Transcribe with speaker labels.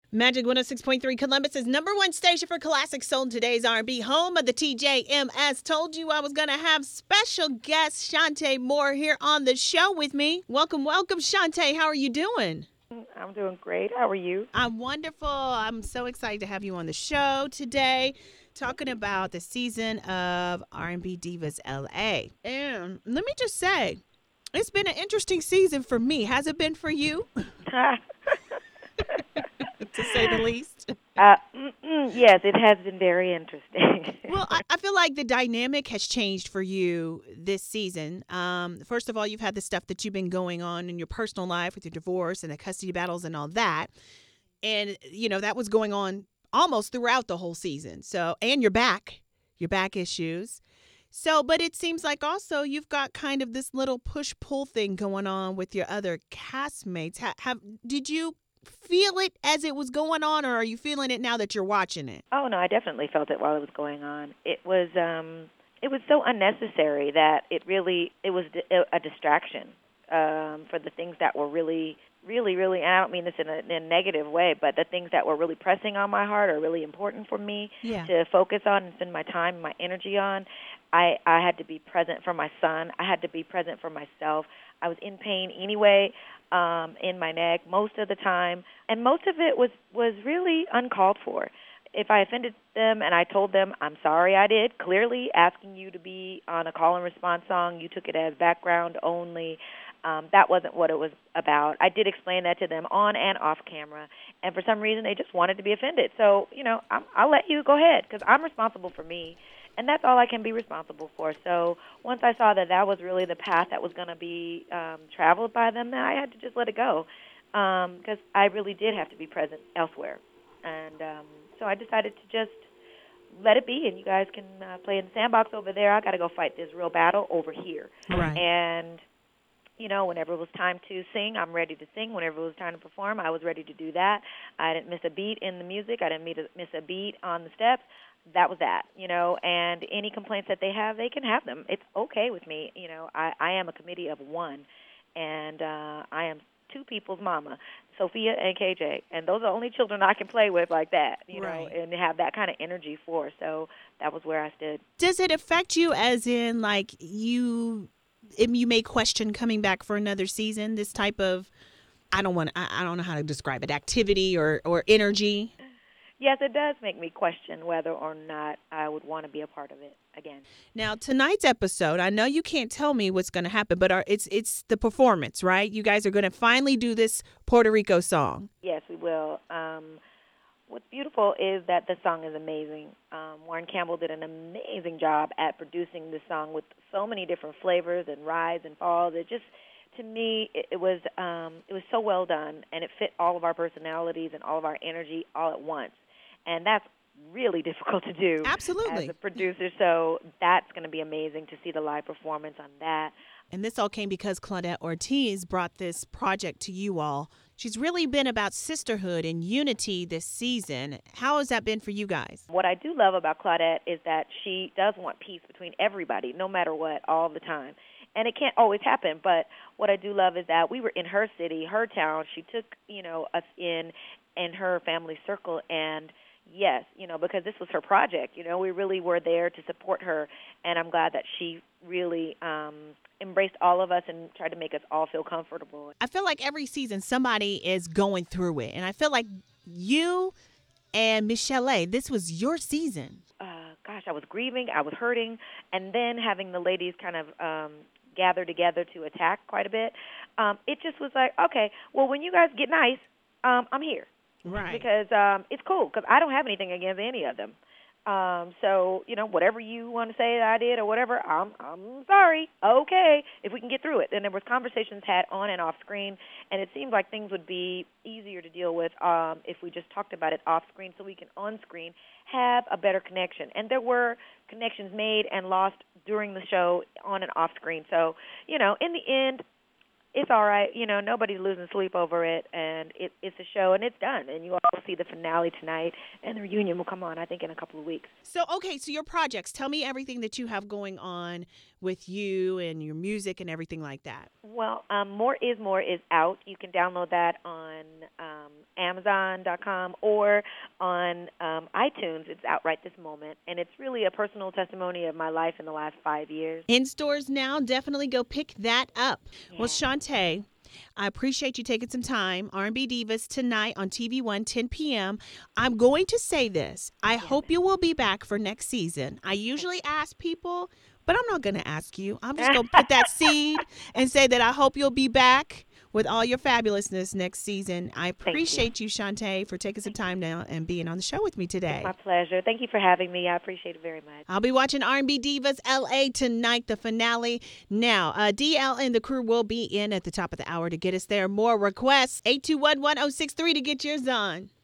Speaker 1: Magic 106.3 Columbus is number one station for classic soul and today's R&B, home of the TJMS. Told you I was going to have special guest Shantae Moore here on the show with me. Welcome, Shantae. How are you doing?
Speaker 2: I'm doing great. How are you?
Speaker 1: I'm wonderful. I'm so excited to have you on the show today, talking about the season of R&B Divas LA. And let me just say, it's been an interesting season for me. Has it been for you? To say the least.
Speaker 2: Yes, it has been very interesting.
Speaker 1: Well, I feel like the dynamic has changed for you this season. First of all, you've had the stuff that you've been going on in your personal life with your divorce and the custody battles and all that. And, that was going on almost throughout the whole season. So, and your back issues. So, but it seems like also you've got kind of this little push-pull thing going on with your other castmates. Did you feel it as it was going on, or are you feeling it now that you're watching it?
Speaker 2: Oh no, I definitely felt it while it was going on. It was so unnecessary that it was a distraction for the things that were really, and I don't mean this in a negative way, but the things that were really pressing on my heart are really important for me to focus on and spend my time and my energy on. I had to be present for my son. I had to be present for myself. I was in pain anyway, in my neck most of the time, and most of it was really uncalled for. If I offended them and I told them, I'm sorry I did, clearly asking you to be on a call and response song, you took it as background only. That wasn't what it was about. I did explain that to them on and off camera, and for some reason they just wanted to be offended. So, I'll let you go ahead because I'm responsible for me, and that's all I can be responsible for. So once I saw that was really the path that was going to be traveled by them, then I had to just let it go because I really did have to be present elsewhere. And so I decided to just let it be, and you guys can play in the sandbox over there. I got to go fight this real battle over here.
Speaker 1: Right.
Speaker 2: And whenever it was time to sing, I'm ready to sing. Whenever it was time to perform, I was ready to do that. I didn't miss a beat in the music. I didn't miss a beat on the steps. That was that, and any complaints that they have, they can have them. It's okay with me. I am a committee of one, and I am two people's mama, Sophia and KJ, and those are the only children I can play with like that,
Speaker 1: right.
Speaker 2: and have that kind of energy for. So that was where I stood.
Speaker 1: Does it affect you as in, like, you may question coming back for another season, this type of, I don't know how to describe it, activity or energy?
Speaker 2: Yes, it does make me question whether or not I would want to be a part of it again.
Speaker 1: Now, tonight's episode, I know you can't tell me what's going to happen, but it's the performance, right? You guys are going to finally do this Puerto Rico song.
Speaker 2: Yes, we will. What's beautiful is that the song is amazing. Warren Campbell did an amazing job at producing this song with so many different flavors and rise and falls. It just, to me, it was so well done, and it fit all of our personalities and all of our energy all at once. And that's really difficult to do.
Speaker 1: Absolutely.
Speaker 2: As a producer, so that's going to be amazing to see the live performance on that.
Speaker 1: And this all came because Claudette Ortiz brought this project to you all. She's really been about sisterhood and unity this season. How has that been for you guys?
Speaker 2: What I do love about Claudette is that she does want peace between everybody, no matter what, all the time. And it can't always happen, but what I do love is that we were in her city, her town. She took, us in her family circle, and yes, because this was her project. We really were there to support her, and I'm glad that she really embraced all of us and tried to make us all feel comfortable.
Speaker 1: I feel like every season somebody is going through it, and I feel like you and Michelle, this was your season.
Speaker 2: Gosh, I was grieving, I was hurting, and then having the ladies kind of gather together to attack quite a bit, it just was like, okay, well, when you guys get nice, I'm here.
Speaker 1: Right.
Speaker 2: Because it's cool, because I don't have anything against any of them. So, whatever you want to say that I did or whatever, I'm sorry. Okay, if we can get through it. And there was conversations had on and off screen, and it seemed like things would be easier to deal with if we just talked about it off screen, so we can on screen have a better connection. And there were connections made and lost during the show on and off screen. So, in the end, it's all right. Nobody's losing sleep over it, and it's a show, and it's done. And you all will see the finale tonight, and the reunion will come on, I think, in a couple of weeks.
Speaker 1: So your projects, tell me everything that you have going on with you and your music and everything like that?
Speaker 2: Well, More is More is out. You can download that on Amazon.com or on iTunes. It's out right this moment, and it's really a personal testimony of my life in the last 5 years.
Speaker 1: In stores now. Definitely go pick that up.
Speaker 2: Yeah.
Speaker 1: Well, Shantae, I appreciate you taking some time. R&B Divas tonight on TV One, 10 p.m. I'm going to say this. I hope you will be back for next season. I usually ask people, but I'm not going to ask you. I'm just going to put that seed and say that I hope you'll be back with all your fabulousness next season. I appreciate you, Shantae, for taking some time now and being on the show with me today.
Speaker 2: It's my pleasure. Thank you for having me. I appreciate it very much.
Speaker 1: I'll be watching R&B Divas LA tonight, the finale. Now, DL and the crew will be in at the top of the hour to get us there. More requests, 821-1063 to get yours on.